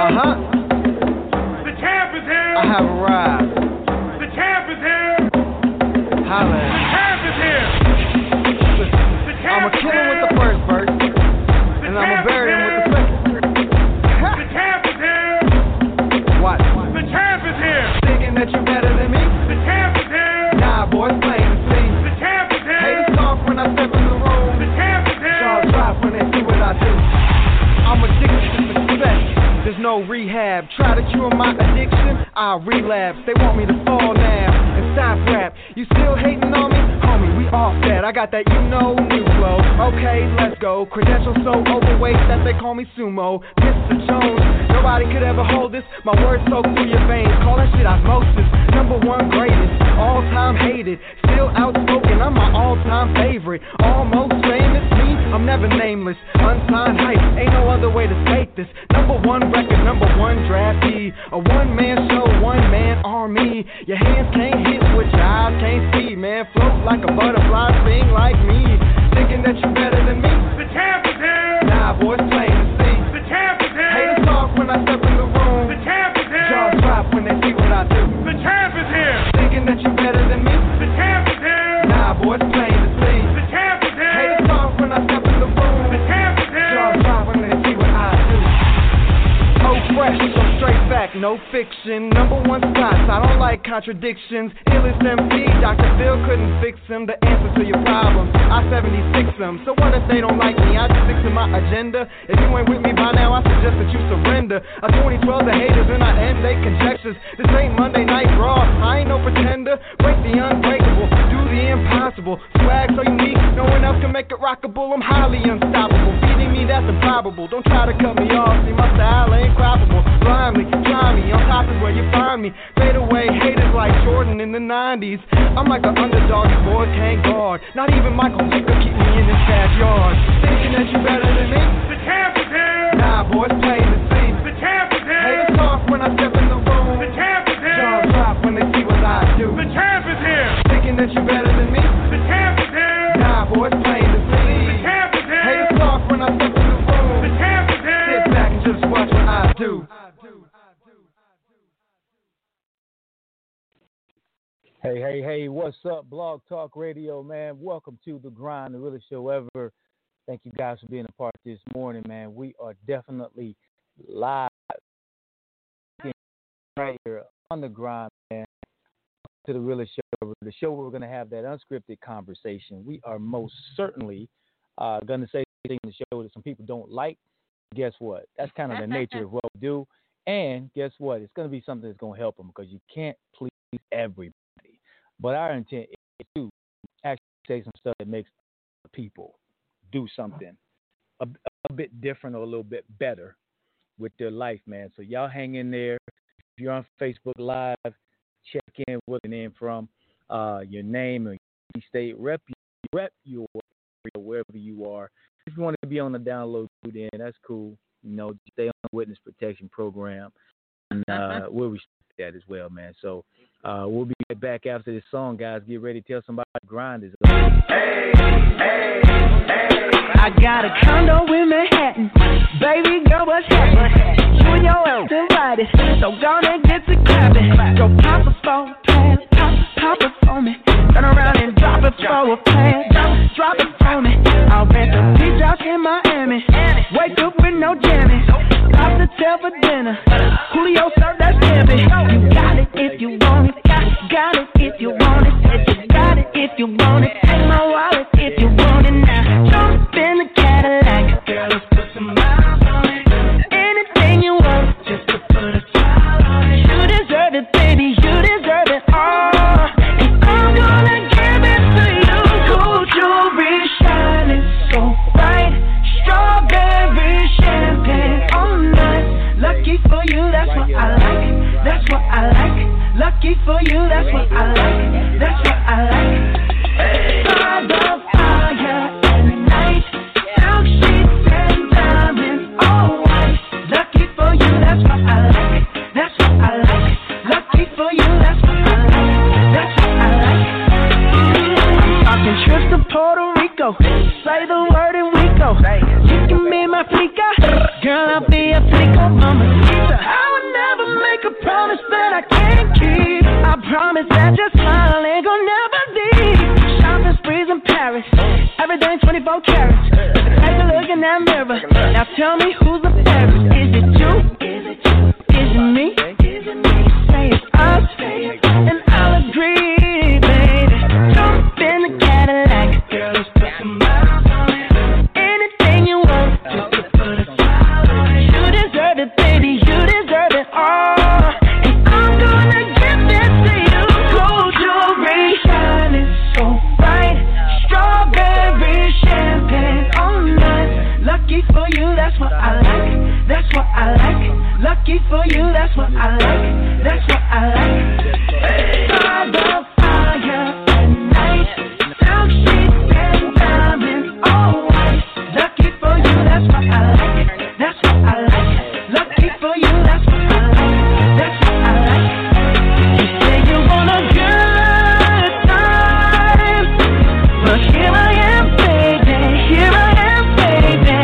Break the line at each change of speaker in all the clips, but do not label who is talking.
The champ is here.
I have arrived.
The champ is here.
Holla.
The champ is here. The champ
I'ma
is
kill him
here.
with the first verse, and I'ma bury him with the second.
The champ is here.
Watch.
The champ is here.
Thinking that you're better than me?
The champ is here.
Nah, boy, it's plain to see.
The champ is here.
Haters talk when I step in the room.
The champ is here.
Jaws drop when they see what I do. I'm addicted to success. There's no rehab. Try to cure my addiction, I'll relapse. They want me to fall now and stop rap. You still hating on me? Homie, we off that. I got that new flow. Okay, let's go. Credentials so overweight that they call me sumo. Mr. Jones, nobody could ever hold this. My words soak through your veins. Call that shit osmosis. Number one greatest, all time hated. Still outspoken, I'm my all-time favorite. Almost famous, me, I'm never nameless. Unsigned hype, ain't no other way to state this. Number one record, number one draftee. A one-man show, one-man army. Your hands can't hit what your eyes can't see. Man, float like a butterfly, sing like me. Thinking that you're better than me?
The champ is here.
Nah, boy, it's plain to see.
The champ is here.
Haters talk when I step in the room.
The champ is here.
Jaws drop when they see what I do.
The champ is here.
Thinking that you're better than me?
The champ is here.
Nah, boy, it's plain to see.
The champ is here.
Haters talk when I step in the room.
The champ is here.
Jaws drop when they see what I do. Oh, fresh, so straight fact, no fiction. Number one spots, I don't like contradictions. Illest MC, Dr. Phil couldn't fix him. The answer to your problems, I 76 them. So what if they don't like me? I just stick to my agenda. If you ain't with me by now, I suggest that you surrender. A 2012, the haters and I end they conjectures. This ain't Monday Night Raw, I ain't no pretender. Break the unbreakable, do the impossible. Swag so unique, no one else can make it rockable. I'm highly unstoppable, beating me that's improbable. Don't try to cut me off, see my style ain't croppable. Blindly, try me, on top is where you find me. Fade away, haters like Jordan in the 90s. I'm like an underdog, you boys can't guard. Not even Michael Vick could keep me in his backyard. Thinking that you better than me?
The champ is here.
Nah, boy, it's plain to see.
The champ is here.
Haters talk when I step in the room.
The champ is here.
Jaws drop when they see what I do.
The champ is here.
Thinking that you better than me?
The champ is here.
Nah, boy, it's plain to see.
The champ is here.
Haters talk when I step in the room.
The champ is here.
Sit back and just watch what I do.
Hey, what's up, Blog Talk Radio, man? Welcome to The Grind, the realest show ever. Thank you guys for being a part this morning, man. We are definitely live right here on The Grind, man, to the realest show ever. The show where we're going to have that unscripted conversation. We are most certainly going to say things in the show that some people don't like. Guess what? That's kind of the nature of what we do. And guess what? It's going to be something that's going to help them because you can't please everybody. But our intent is to actually say some stuff that makes people do something a bit different or a little bit better with their life, man. So y'all hang in there. If you're on Facebook Live, check in with an in from your name or your state. Rep your area wherever you are. If you want to be on the download, then that's cool. You know, stay on the witness protection program, and we'll respect that as well, man. So we'll be right back after this song, guys. Get ready to tell somebody grind is up.
Hey. I got a condo in Manhattan. Baby girl, what's happening? You and your ass invited, so gonna get to clapping. Go pop a phone, plan, pop it for me. Turn around and drop it for a plan. Drop it for me. I'll rent a beach house in Miami. Wake up with no jammies. Pop the tail for dinner. Julio served that scampi. You got it if you want it. Got it if you want it. Said you got it if you want it. Take my wallet if you want it now. Jump in the Cadillac. Girl, let's put some miles on it. Anything you want, just to put a smile on it. You deserve it, baby. You deserve it all. And I'm gonna give it to you. Gold jewelry shining so bright. Strawberry champagne all night. Lucky for you, that's what I like. That's what I like. Lucky for you, that's what I like. That's what I like. By the fire at night. Silk sheets and diamonds all white. Lucky for you, that's what I like. That's what I like. Lucky for you, that's what I like. That's what I like. Talking trips to Puerto Rico. Say the word and we go. You can be my flica. Girl, I'll be a flico, mamacita. make a promise that I can't keep. I promise that your smile ain't gonna never leave. Shopping sprees in Paris, everything 24 carats. Take a look in that mirror. Now tell me who's the fairest. Is it you? Is it me? Say it's us, and I'll agree, baby. Jump in the Cadillac, girl, let's put some miles on it. Anything you want, just to put a smile on it. You deserve it, baby, you deserve it all. And I'm gonna give this to you. Gold jewelry shining so bright, strawberry champagne all night. Lucky for you, that's what I like. That's what I like. Lucky for you, that's what I like. That's what I like. By the fire at night, silk sheets and diamonds all white. Lucky for you, that's what I like. That's what I like. Lucky for you, that's what I like. That's what I like. You say you want a good time, but here I am, baby. Here I am, baby.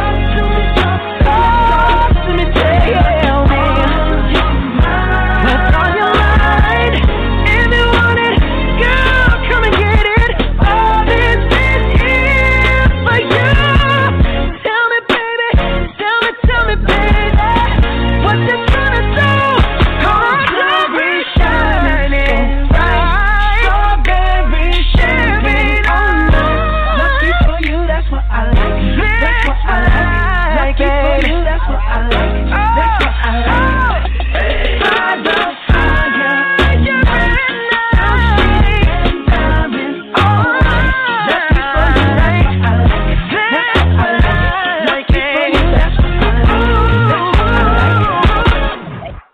Talk to me, tell me what's on your mind. If you want it, girl, come and get it. All this is here for you. Tell me, baby, tell me, baby, what you tryna do? Gold jewelry shining bright, strawberry champagne all night. Lucky for you, that's what I like. That's what I like. Lucky for you, that's what I like. That's what I like. By the fire at night, diamonds all night. Lucky for you, that's what I like. That's what I like. Lucky for you, that's what I like. That's what I like.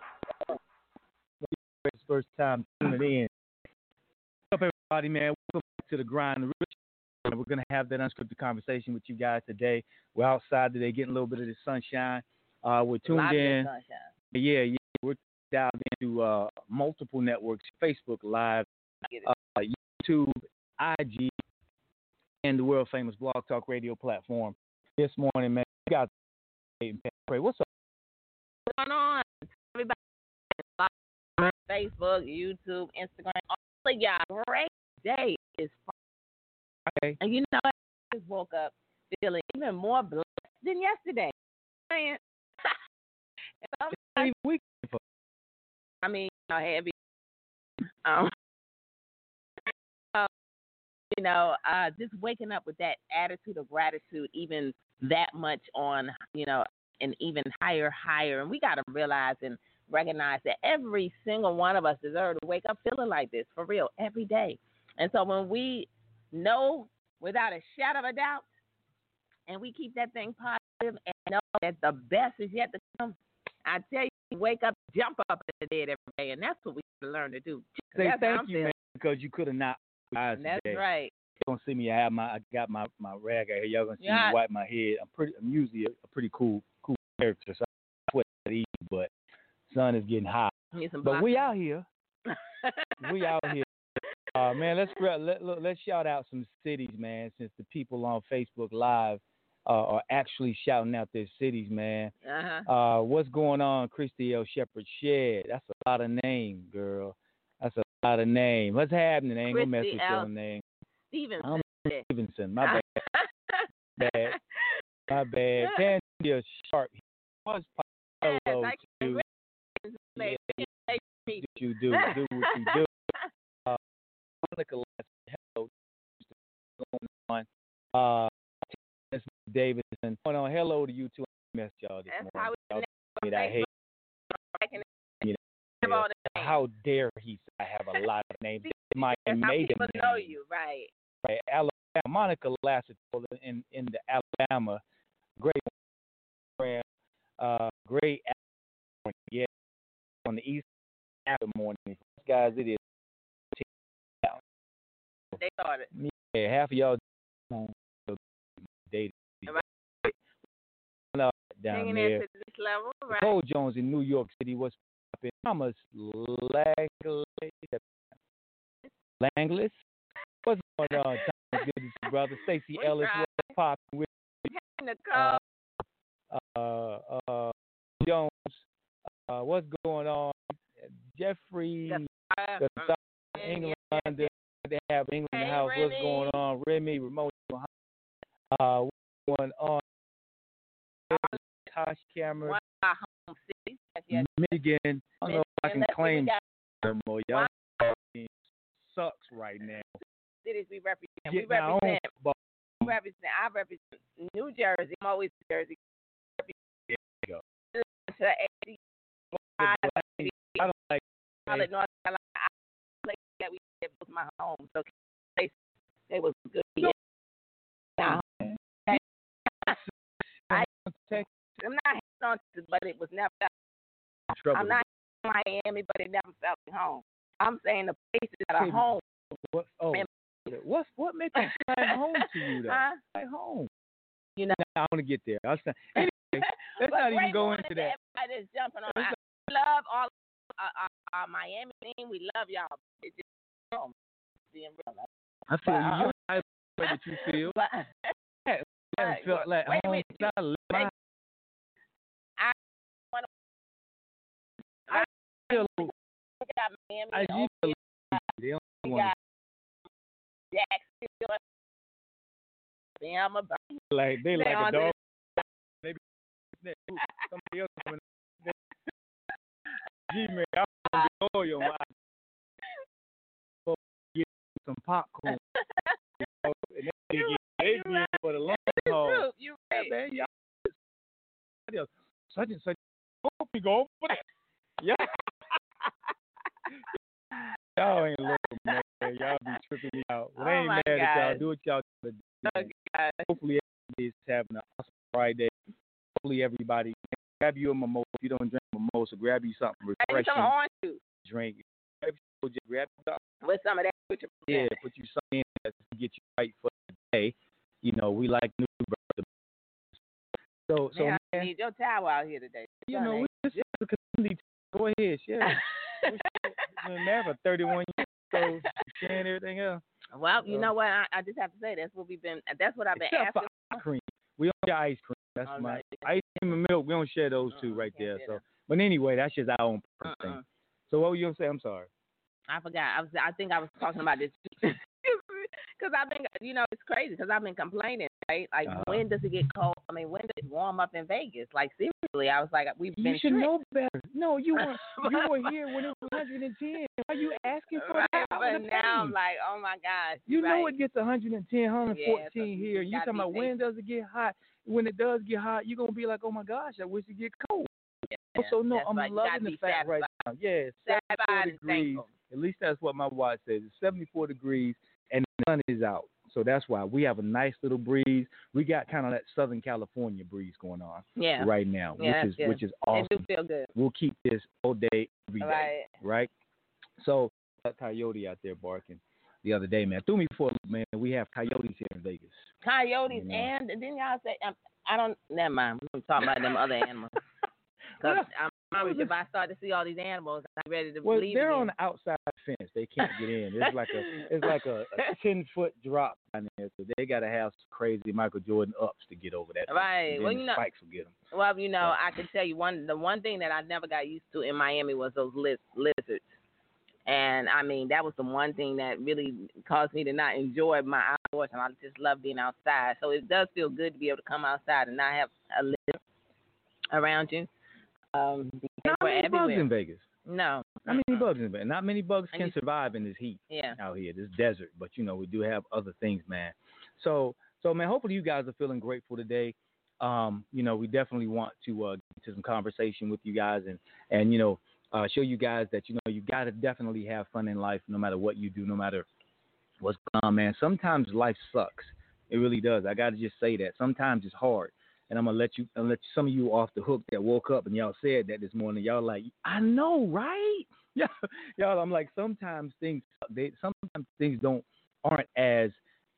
It's first time tuning in. What's up, everybody, man? Welcome back to the Grind. We're going to have that unscripted conversation with you guys today. We're outside today getting a little bit of the sunshine. We're tuned in. Yeah, we're dialed into multiple networks, Facebook Live, YouTube, IG, and the world famous Blog Talk Radio platform. This morning, man, we got what's up?
What's going on? Everybody, Facebook, YouTube, Instagram, all of y'all, great day is Friday. And you know what? I just woke up feeling even more blessed than yesterday. I mean, heavy. Just waking up with that attitude of gratitude, even that much on, an even higher. And we got to realize and recognize that every single one of us deserves to wake up feeling like this, for real, every day. And so when we know without a shadow of a doubt, and we keep that thing positive and know that the best is yet to come, I tell you, wake up, jump up in the bed every day, and that's what we learn to do.
Say thank you, man, because you could have not.
That's
today.
Right.
You don't see me. I got my rag out here. Y'all gonna see me wipe my head. I'm usually a pretty cool character, so I sweat easy, but sun is getting hot. But we out here. We out here. Man, let's shout out some cities, man, since the people on Facebook Live are actually shouting out their cities, man. What's going on, Christy L. Shepherd Shed? That's a lot of name, girl. That's a lot of name. What's happening? Ain't gonna mess with your name. Stevenson. My bad. My bad. Tangia Sharp. What's hello to you? You do what you do. Monica, hello. Going on. Davidson. Going on. Hello to you too. I messed y'all this morning. I hate. How dare he say I have a lot of names? My maiden
people
name.
Know you, right?
Right. Alabama. Monica Lassiter in the Alabama. Great program. Great morning. Yeah. On the east after morning. Guys, it is.
They started.
Yeah, half of y'all dated. Right. Down
hanging
there.
To this level, right?
Cole Jones in New York City was popping. Thomas Langless. What's going on, Thomas? Good to see you, brother. Stacey Ellis was popping with Jones. What's going on? Jeffrey,
Gonzaga,
England, they have England in the
Hey,
house. What's
Remy.
going on? Remy, Ramon, what's going on? Tosh Cameron,
One of our home cities. Yes,
Michigan. I don't know if I can
Let's see,
claim
we got
more. Y'all team sucks right now.
cities we represent.
Getting our own ball.
I represent New Jersey. I'm always Jersey.
There you go.
To 80,
I don't like
Charlotte, North Carolina. I place that we it was my home. So they was good. Now, I'm not hating on this, but it was never. I'm not in Miami, but it never felt like home. I'm saying the places that are home.
What makes it feel like home to you, though?
Huh?
Like home.
You know.
I want to get there. Anyway, let's not even go into that.
Everybody is jumping on. I love all our Miami team. We love y'all. It's just home. Being real.
I feel you. I know what you feel.
But,
I haven't felt like home since I left my I feel
Miami.
I feel the only
We
one
got Jacksonville. Bama.
like they like
on
a dog. Maybe somebody else coming. Gee, man, I'm gonna be loyal. Get some popcorn. And they be in for the long haul.
You right.
Yeah, man, y'all. Such and such. Hope we go over there. Yeah. Y'all ain't local, man. Y'all be tripping me out. But I ain't mad at y'all. Do what y'all gotta do. Hopefully everybody's having an awesome Friday. Hopefully everybody grab you a mimosa. If you don't drink mimosa, grab you something refreshing.
Some orange juice.
Drink. Grab something.
With some of that.
Yeah, put you something in that to get you right for the day. You know, we like new birth. So
man,
man,
I need your towel out here today.
You know, this is a community. Go ahead, share. We're married for 31 years, so sharing everything else.
Well, you know what? I just have to say that's what I've been
Except
asking.
for ice cream. We don't share ice cream. That's my ice cream and milk. We don't share those two right there. So, but anyway, that's just our own personal thing. So what were you gonna say? I'm sorry.
I forgot. I think I was talking about this because I've been, it's crazy because I've been complaining, right? Like, when does it get cold? I mean, when does it warm up in Vegas? Like, seriously, I was like, we've been.
You should know better. No, you weren't. You were here when it was 110. Why are you asking for that?
But now I'm like, oh my gosh.
You know it gets 110, 114
so
here. You talking about when does it get hot? When it does get hot, you're gonna be like, oh my gosh, I wish it get cold.
Yeah,
so no, I'm
right.
loving the fact right now. Yeah, 74 degrees. At least that's what my watch says. It's 74 degrees and the sun is out. So that's why we have a nice little breeze. We got kind of that Southern California breeze going on right now, which is awesome.
It do feel good.
We'll keep this all day, every day, right? So that coyote out there barking the other day, man. Threw me for a loop, man. We have coyotes here in Vegas.
Coyotes, and didn't y'all say, never mind. We're talking about them other animals. Because if I start to see all these animals, I'm ready to leave.
They're
again.
on the outside fence. They can't get in. It's like a 10-foot drop down there. So they got to have some crazy Michael Jordan ups to get over that.
Right.
Well, the spikes will get them.
Well, I can tell you the one thing that I never got used to in Miami was those lizards. And I mean, that was the one thing that really caused me to not enjoy my outdoors, and I just love being outside. So it does feel good to be able to come outside and not have a lizard around you.
Not many bugs in Vegas.
No.
Not many bugs in Vegas. Not many bugs can survive in this heat out here, this desert. But, we do have other things, man. So man, hopefully you guys are feeling grateful today. We definitely want to get to some conversation with you guys and show you guys that, you got to definitely have fun in life no matter what you do, no matter what's going on, man. Sometimes life sucks. It really does. I got to just say that. Sometimes it's hard. And I'm gonna let some of you off the hook that woke up and y'all said that this morning. Y'all like, I know, right? Yeah, y'all. I'm like, sometimes things aren't as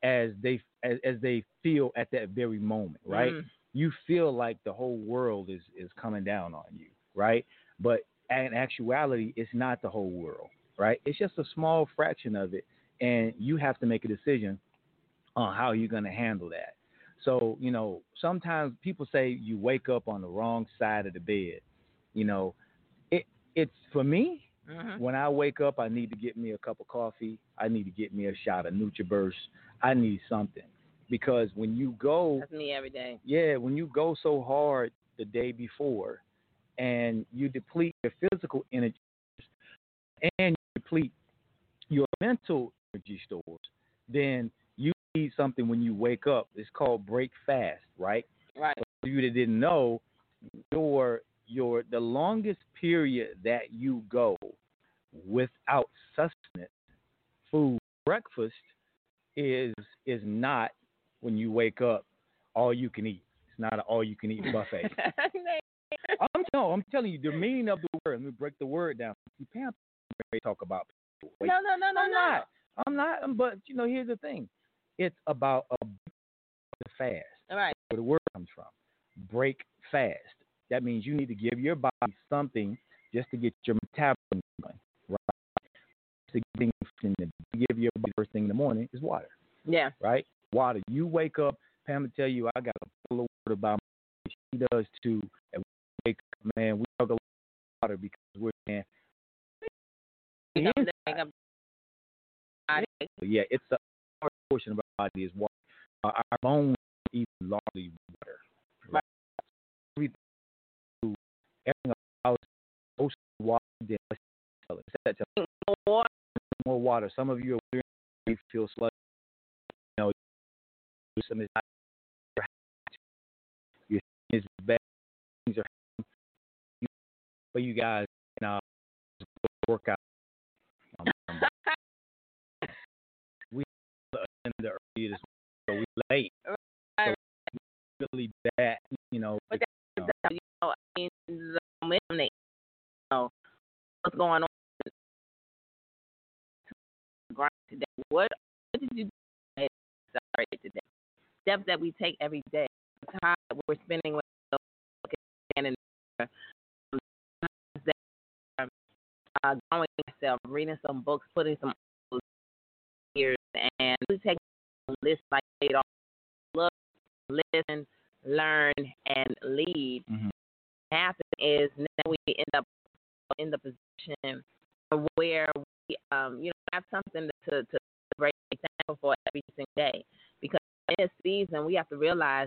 they feel at that very moment, right? Mm. You feel like the whole world is coming down on you, right? But in actuality, it's not the whole world, right? It's just a small fraction of it, and you have to make a decision on how you're gonna handle that. So, sometimes people say you wake up on the wrong side of the bed. It's for me, When I wake up, I need to get me a cup of coffee. I need to get me a shot of NutriBurst. I need something because when you go,
that's me every day.
Yeah, when you go so hard the day before, and you deplete your physical energy and you deplete your mental energy stores, then you need something when you wake up. It's called break fast, right?
Right.
For you that didn't know, the longest period that you go without sustenance, food, breakfast is not when you wake up all you can eat. It's not an all you can eat buffet. I'm telling you the meaning of the word. Let me break the word down. See, Pam talk about people.
No.
I'm not. But here's the thing. It's about a fast.
All right.
Where the word comes from. Break fast. That means you need to give your body something just to get your metabolism going, right? To give your body first thing in the morning is water.
Yeah.
Right? Water. You wake up, Pam will tell you, I got a full of water by my. She does too. And we wake up, man, we talk a lot of water because we're in. Yeah, it's the hard portion of our body is water. Our bones even largely water. Right? Everything about most water than more water. Some of you are weird, you feel sluggish. Some is not your skin is bad. Things are but you guys work out. We in the early this so we late. So really bad,
But I mean, the momentum, what's going on today? What did you do today? Steps that we take every day. The time that we're spending with and growing yourself, reading some books, putting some years, and we take a list like it all. Look, listen, learn, and lead.
Mm-hmm.
What happens is now we end up in the position where we, have something to break example for every single day. Because in this season, we have to realize,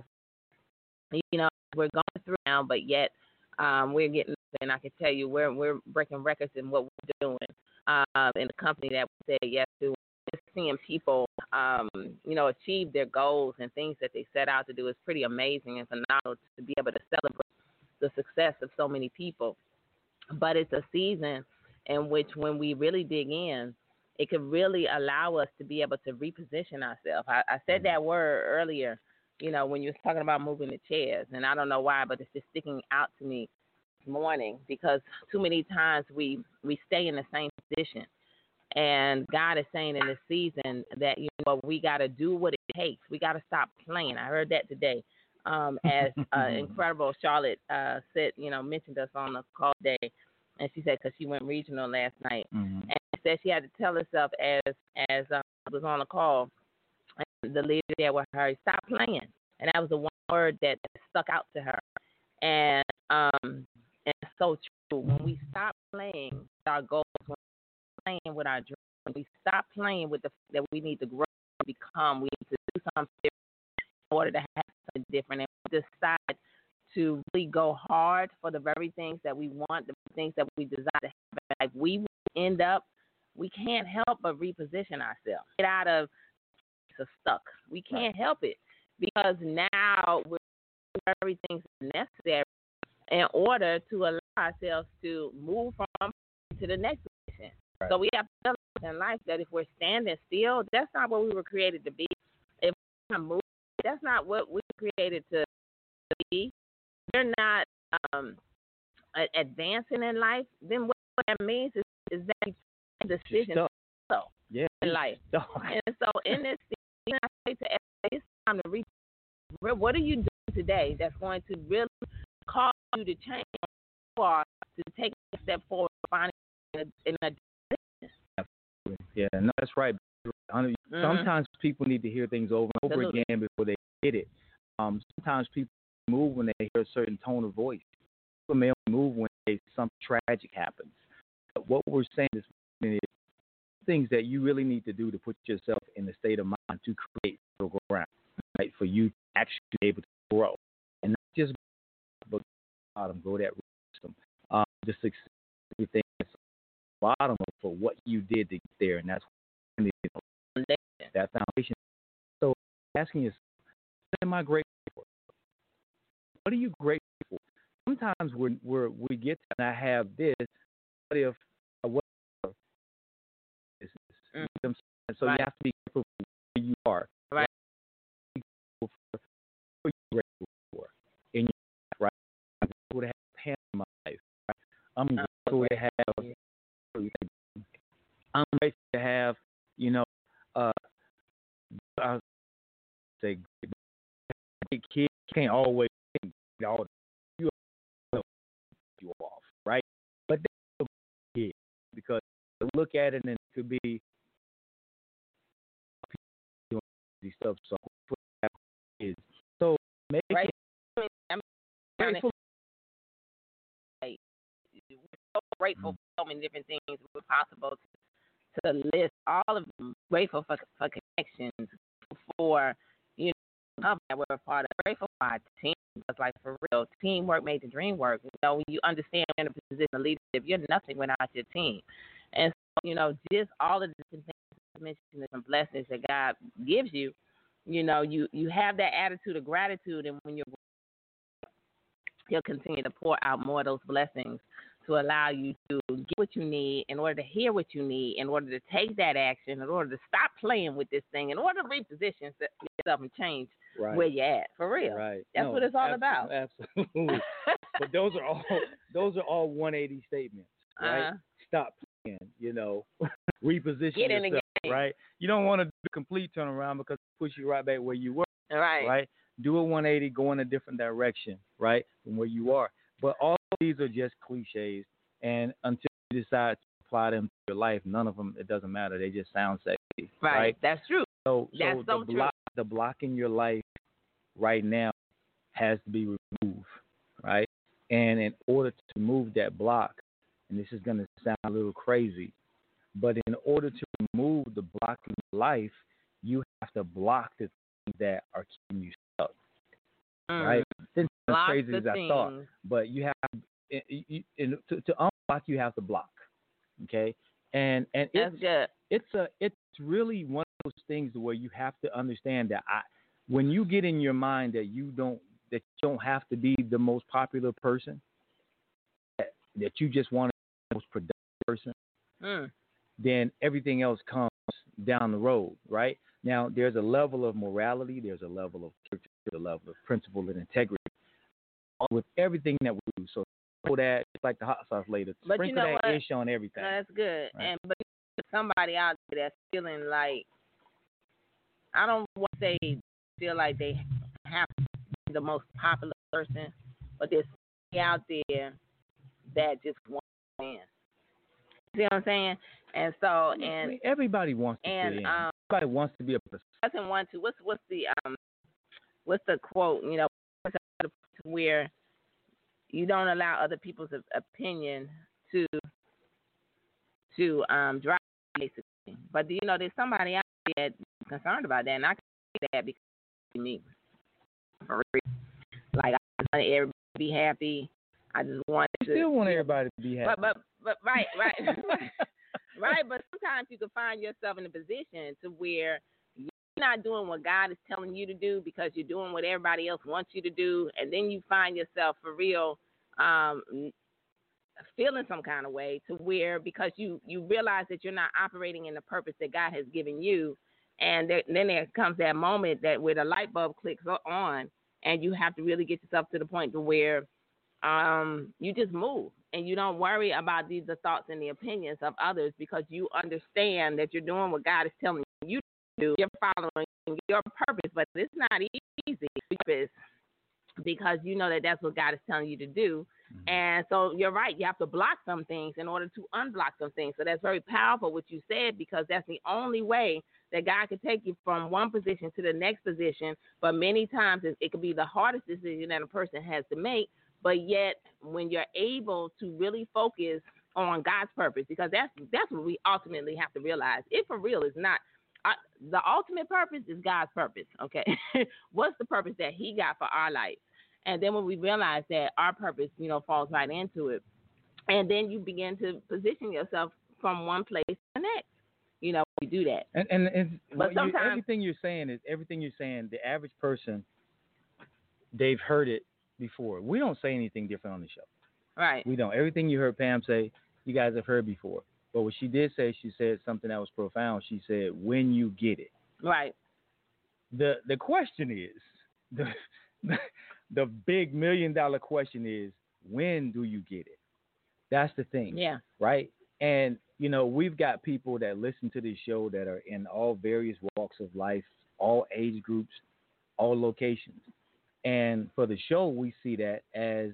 we're going through now, but yet we're getting, and I can tell you, we're breaking records in what we're doing in the company that we say yes to. Just seeing people, achieve their goals and things that they set out to do is pretty amazing and phenomenal to be able to celebrate the success of so many people. But it's a season in which when we really dig in, it could really allow us to be able to reposition ourselves. I said that word earlier, when you was talking about moving the chairs, and I don't know why, but it's just sticking out to me this morning because too many times we stay in the same position. And God is saying in this season that, we got to do what it takes. We got to stop playing. I heard that today. As incredible Charlotte said, mentioned us on the call today. And she said, because she went regional last night. Mm-hmm. And she said she had to tell herself as was on the call, and the leader there with her, stop playing. And that was the one word that stuck out to her. And it's so true. When we stop playing with our goals, when we playing with our dreams, when we stop playing with the that we need to grow and become, we need to do something different in order to have something different. And we decide to really go hard for the very things that we want, the things that we desire to have. Like we end up, we can't help but reposition ourselves. Get out of stuck. We can't help it because now we're doing everything necessary in order to allow ourselves to move from to the next position. Right. So we have to realize in life that if we're standing still, that's not what we were created to be. If we're moving, that's not what we were created to be. We're not advancing in life. Then what that means is that decision in life. And so in this season, I say to everybody, it's time to reach. What are you doing today that's going to really cause you to change who you are, to take a step forward, finding in a decision?
Yeah, no, that's right. Sometimes people need to hear things over and over again before they get it. Sometimes people move when they hear a certain tone of voice. People may only move when something tragic happens. what we're saying is things that you really need to do to put yourself in the state of mind to create fertile ground, right, for you to actually be able to grow. And not just but bottom, grow that system. The success, everything that's bottom for what you did to get there, and that's that foundation. So asking yourself, what am I grateful for? What are you grateful for? Sometimes we get to, and I have this, what if, what this is? You know what I'm saying? So you have to be grateful for where you are.
Right.
Be grateful for what you're grateful for in your life, right? I'm grateful to have hands in my life, right? I'm grateful to have, you know, I say kids can't always get all you off, right? But that's a kid because to look at it and it could be doing these stuff. So kids. So make
right.
it
grateful. We're so grateful for so many different things were possible to list all of them. Grateful for connections, for that we're a part of. Grateful for our team. Because, like, for real, teamwork made the dream work. You know, when you understand you're in a position of leadership, you're nothing without your team. And so, you know, just all of the different things mentioned and blessings that God gives you, you know, you have that attitude of gratitude, and when He'll continue to pour out more of those blessings to allow you to get what you need in order to hear what you need, in order to take that action, in order to stop playing with this thing, in order to reposition yourself and change where you're at. For real.
Right.
That's what it's all about.
Absolutely. But those are all 180 statements, right? Stop playing, you know, reposition
Get in
yourself,
the game.
right? You don't want to do a complete turnaround because it push you right back where you were.
Right.
Do a 180, go in a different direction, right, from where you are. But all of these are just cliches, and until you decide to apply them to your life, none of them, it doesn't matter. They just sound sexy, right?
That's true.
So
true.
The block in your life right now has to be removed, right? And in order to remove that block, and this is going to sound a little crazy, but in order to remove the block in your life, you have to block the things that are keeping you stuck, right? It's as crazy as I thought, but you have to unblock, you have to block, okay? And it's really one of those things where you have to understand that when you get in your mind that you don't have to be the most popular person, that you just want to be the most productive person, then everything else comes down the road, right? Now, there's a level of morality, there's a level of character, there's a level of principle and integrity with everything that we do. So that, it's like the hot sauce later, sprinkle that ish on everything.
No, that's good.
Right?
But somebody out there that's feeling like, I don't want to say feel like they have to be the most popular person, but there's somebody out there that just wants to win. See what I'm saying? And so, and
everybody wants to fit in. Everybody wants to be a person.
Doesn't want to. What's the quote? You know, where you don't allow other people's opinion to drive basically. But you know, there's somebody out there that's concerned about that, and I can say that because of me. For real. Like, I want everybody to be happy. I just want to.
You still want everybody to be happy.
But right. Right, but sometimes you can find yourself in a position to where you're not doing what God is telling you to do because you're doing what everybody else wants you to do, and then you find yourself for real feeling some kind of way to where because you realize that you're not operating in the purpose that God has given you, and then there comes that moment that where the light bulb clicks on, and you have to really get yourself to the point to where you just move and you don't worry about the thoughts and the opinions of others because you understand that you're doing what God is telling you to do. You're following your purpose, but it's not easy because you know that that's what God is telling you to do. Mm-hmm. And so you're right. You have to block some things in order to unblock some things. So that's very powerful what you said because that's the only way that God can take you from one position to the next position. But many times it could be the hardest decision that a person has to make. But yet, when you're able to really focus on God's purpose, because that's what we ultimately have to realize. It for real is not the ultimate purpose is God's purpose. Okay, what's the purpose that He got for our life? And then when we realize that our purpose, falls right into it, and then you begin to position yourself from one place to the next. We do that.
And
but sometimes
everything you're saying. The average person, they've heard it before. We don't say anything different on the show.
Right.
We don't. Everything you heard Pam say, you guys have heard before. But what she did say, she said something that was profound. She said, "When you get it."
Right.
The question is, the big $1 million question is, when do you get it? That's the thing.
Yeah.
Right. And we've got people that listen to this show that are in all various walks of life, all age groups, all locations. And for the show, we see that as,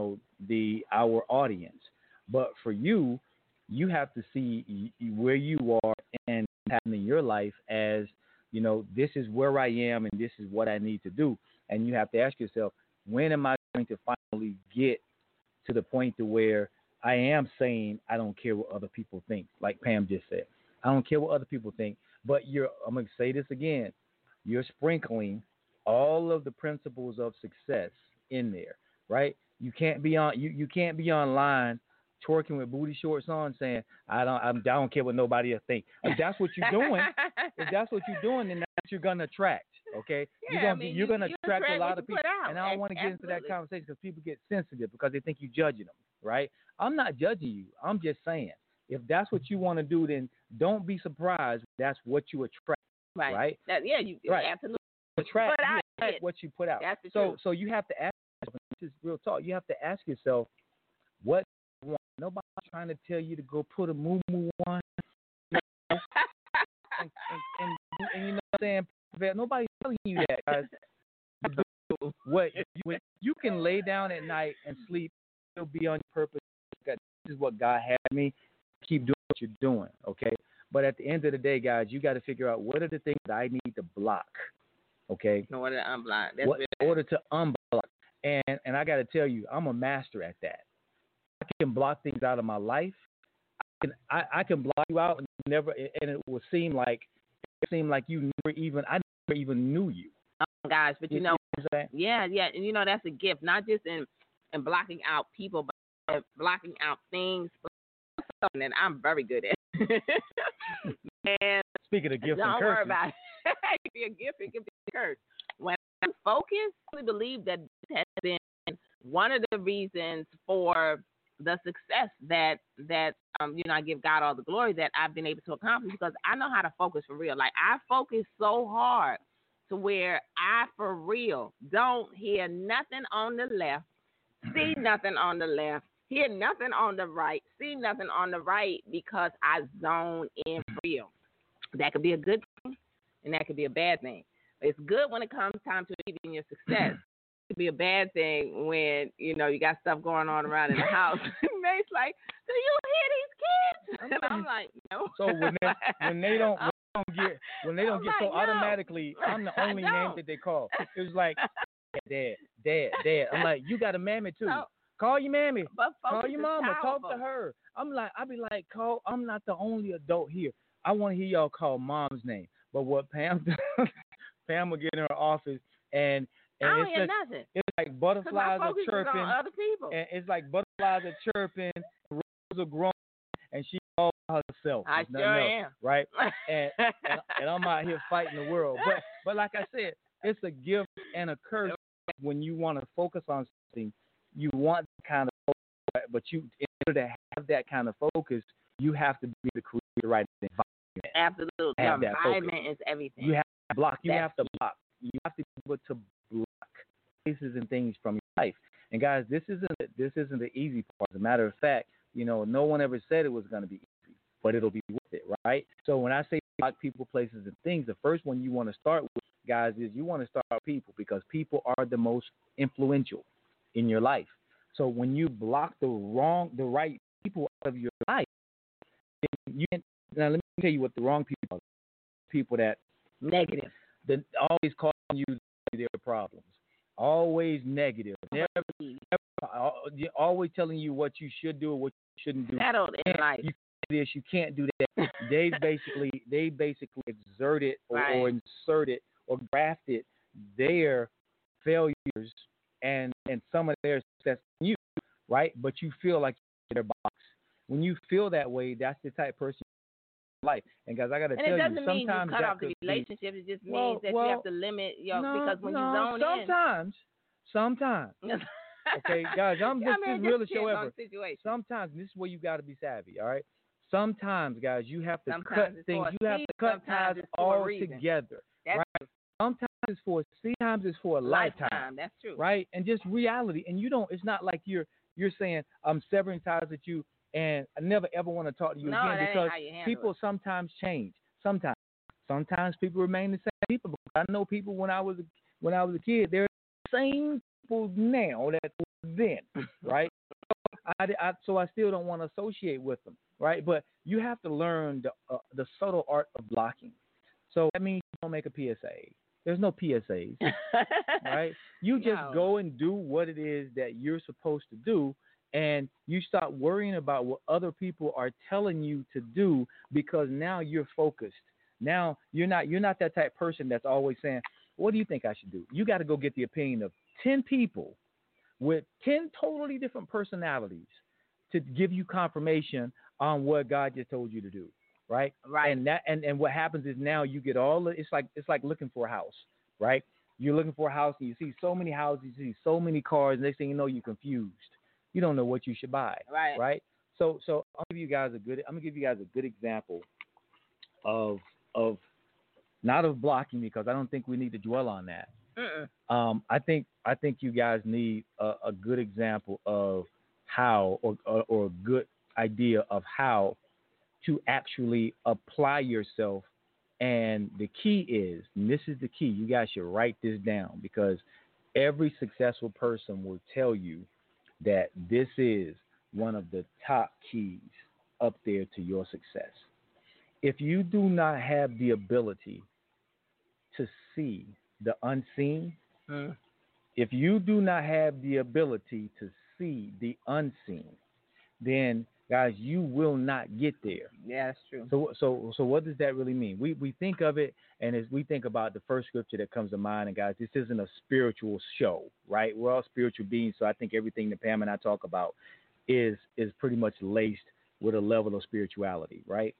our audience. But for you, you have to see where you are and happening in your life as, this is where I am and this is what I need to do. And you have to ask yourself, when am I going to finally get to the point to where I am saying I don't care what other people think, like Pam just said. I don't care what other people think, but I'm going to say this again. You're sprinkling all of the principles of success in there, right? You can't be on you can't be online twerking with booty shorts on saying I don't care what nobody else think. If that's what you're doing, then that's what you're going to attract, okay?
Yeah,
you're going to attract a lot of people.
Out.
And I don't want to get into that conversation because people get sensitive because they think you're judging them, right? I'm not judging you. I'm just saying, if that's what you want to do, then don't be surprised. That's what you attract, right?
You
right.
Absolutely
attract what you put out.
That's the truth.
So you have to ask yourself, this is real talk. You have to ask yourself, what you want. Nobody's trying to tell you to go put a moo-moo on. and you know what I'm saying? Nobody's telling you that, guys. You can lay down at night and sleep, still be on your purpose. This is what God had me. Keep doing what you're doing, okay? But at the end of the day, guys, you got to figure out what are the things that I need to block, okay?
In order to unblock.
In order to unblock. And I got to tell you, I'm a master at that. I can block things out of my life. I can block you out and it will seem like you I never even knew you.
Oh, gosh, but yeah, and that's a gift, not just in blocking out people, but blocking out things. Something that I'm very good at. And
speaking of gifts
don't
and curses,
worry about it. It can be a gift, it can be a curse. When I'm focused, I believe that this has been one of the reasons for the success that I give God all the glory that I've been able to accomplish, because I know how to focus for real. Like, I focus so hard to where I for real don't hear nothing on the left, see nothing on the left, hear nothing on the right, see nothing on the right, because I zone in for real. That could be a good thing and that could be a bad thing. It's good when it comes time to achieving your success. It could be a bad thing when, you got stuff going on around in the house. It's like, do you hear these kids? And I'm like, no.
So when they don't get so automatically, I'm the only name that they call. It was like, Dad. I'm like, you got a mammy too.
No.
Call your mammy. Call your mama.
Powerful.
Talk to her. I'll be like, I'm not the only adult here. I want to hear y'all call mom's name. But what Pam does, Pam will get in her office and
I don't
it's
hear
just,
nothing.
it's like butterflies are chirping.
On other people.
And it's like butterflies are chirping, roses are growing, and she's all by herself.
I sure am.
Right? And I'm out here fighting the world. But like I said, it's a gift and a curse when you want to focus on something. You want that kind of focus, but in order to have that kind of focus, you have to be the creator, right environment.
Absolutely. The environment is everything.
You have to block. You have to block. You have to be able to block places and things from your life. And guys, this isn't the easy part. As a matter of fact, no one ever said it was going to be easy, but it'll be worth it, right? So when I say block people, places, and things, the first one you want to start with, guys, is you want to start with people, because people are the most influential in your life. So when you block the right people out of your life, now let me tell you what the wrong people are. People that
negative,
that always calling you their problems, always negative, never, always telling you what you should do or what you shouldn't do
settled in life.
You this, you can't do that. they basically exerted or inserted or grafted their failures and some of their success in you, right? But you feel like you're in their box. When you feel that way, that's the type of person you life. And guys, I got to tell you, sometimes
it doesn't mean you cut off the relationship. It just means that you have to limit because when you zone
sometimes. Okay, guys, this is real show ever. Sometimes this is where you got to be savvy. All right. Sometimes, guys, you have to cut things. You have to cut ties all together. Right. Sometimes it's for a season, sometimes it's for a lifetime.
That's true.
Right. And just reality. And you don't. It's not like you're saying I'm severing ties with you and I never ever want to talk to you again because people sometimes change. Sometimes people remain the same people. I know people when I was a kid, they're the same people now that were then, right? So I still don't want to associate with them, right? But you have to learn the subtle art of blocking. So that means you don't make a PSA. There's no PSAs, right? You just go and do what it is that you're supposed to do, and you stop worrying about what other people are telling you to do because now you're focused. Now you're not that type of person that's always saying, "What do you think I should do?" You got to go get the opinion of 10 people with 10 totally different personalities to give you confirmation on what God just told you to do, right?
Right.
And what happens is now you get it's like looking for a house, right? You're looking for a house and you see so many houses, you see so many cars, and next thing you know, you're confused. You don't know what you should buy, right? So I'm gonna give you guys a good example of not of blocking because I don't think we need to dwell on that. I think you guys need a good example of how or a good idea of how to actually apply yourself. And the key is, and this is the key, you guys should write this down because every successful person will tell you that this is one of the top keys up there to your success. If you do not have the ability to see the unseen, if you do not have the ability to see the unseen, then guys, you will not get there.
Yeah, that's true.
So what does that really mean? We think of it, and as we think about the first scripture that comes to mind, and guys, this isn't a spiritual show, right? We're all spiritual beings, so I think everything that Pam and I talk about is pretty much laced with a level of spirituality, right?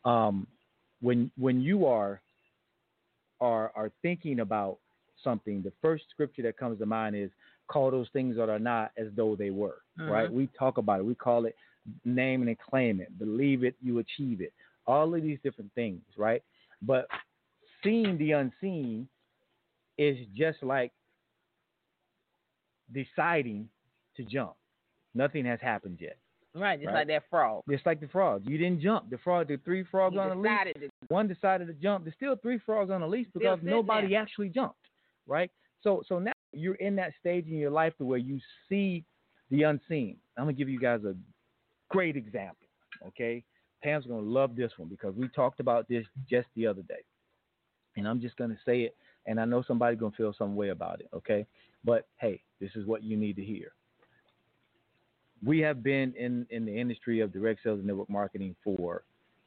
When you are thinking about something, the first scripture that comes to mind is call those things that are not as though they were, right? We talk about it. We call it name it and claim it, believe it, you achieve it. All of these different things, right? But seeing the unseen is just like deciding to jump. Nothing has happened yet.
Right, just like that frog.
Just like the frog. You didn't jump. The 3 frogs on the leash. One decided to jump. There's still 3 frogs on the leash because nobody actually jumped, right? So now you're in that stage in your life to where you see the unseen. I'm going to give you guys a great example, okay? Pam's going to love this one because we talked about this just the other day. And I'm just going to say it, and I know somebody's going to feel some way about it, okay? But, hey, this is what you need to hear. We have been in the industry of direct sales and network marketing for,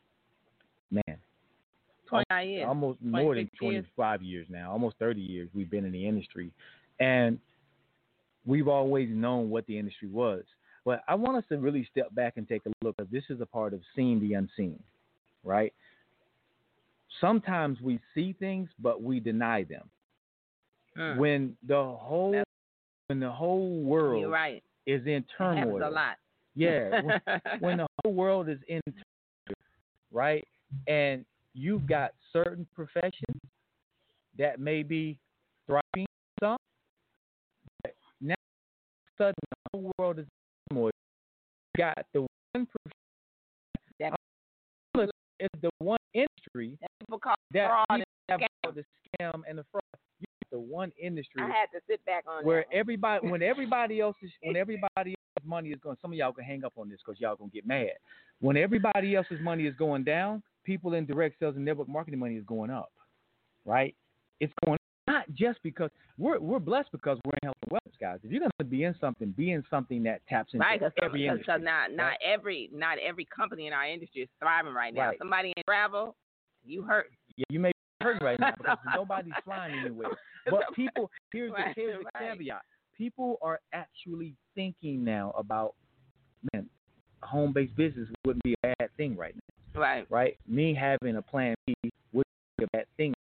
29 years.
Almost more than 25 years now, almost 30 years we've been in the industry. And we've always known what the industry was. But I want us to really step back and take a look at this is a part of seeing the unseen, right? Sometimes we see things, but we deny them. When the whole world is in turmoil.
It happens a lot.
Yeah. when the whole world is in turmoil, right? And you've got certain professions that may be thriving some. But now suddenly the whole world is in turmoil. You got the one profession is the one industry
that people call
fraud
and
the scam and the fraud. You got the one industry
I had to sit back on
where
that
when everybody else's money is going, some of y'all can hang up on this because y'all gonna get mad. When everybody else's money is going down, people in direct sales and network marketing money is going up, right? It's going not just because we're blessed because we're in health and wellness, guys. If you're going to be in something that taps into every industry.
Because not every company in our industry is thriving right now.
Right.
Somebody in travel, you hurt.
Yeah, you may be hurting right now because nobody's flying anywhere. But people, here's the caveat. People are actually thinking now about, man, home-based business wouldn't be a bad thing right now.
Right.
Right? Me having a plan B wouldn't be a bad thing.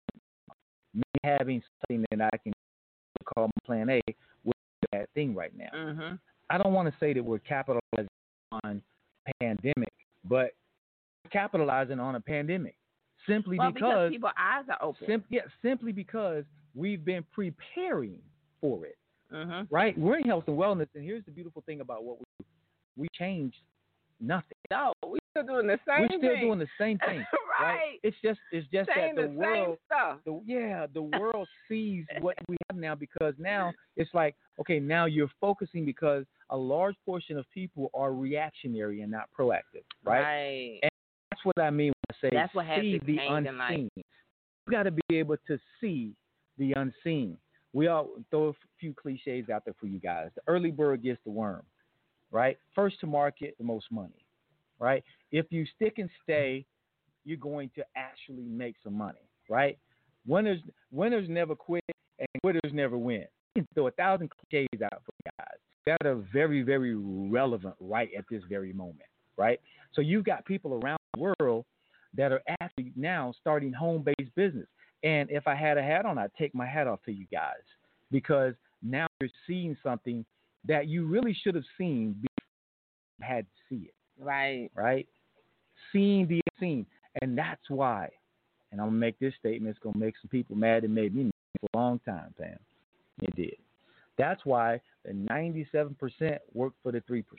Me having something that I can call my plan A would be a bad thing right now.
Mm-hmm.
I don't want to say that we're capitalizing on pandemic, but capitalizing on a pandemic simply because
people's eyes are open.
Simply because we've been preparing for it.
Mm-hmm.
Right? We're in health and wellness, and here's the beautiful thing about what we do. We changed nothing.
No, we're still doing the same thing.
We're still doing the same thing.
Right.
It's just
saying
that the world,
same stuff.
the world sees what we have now, because now it's like, okay, now you're focusing because a large portion of people are reactionary and not proactive, right? And that's what I mean when I say
that's what has
see
to
the
change in life.
unseen. You got to be able to see the unseen. We all throw a few cliches out there for you guys. The early bird gets the worm, right? First to market, the most money, right? If you stick and stay, you're going to actually make some money, right? Winners never quit, and quitters never win. You can throw 1,000 cliches out for you guys that are very, very relevant right at this very moment, right? So you've got people around the world that are actually now starting home-based business. And if I had a hat on, I'd take my hat off to you guys, because now you're seeing something that you really should have seen before you had to see it.
Right.
Right? Seeing the unseen. And that's why, and I'm going to make this statement, it's going to make some people mad. It made me mad for a long time, Pam. It did. That's why the 97% work for the 3%.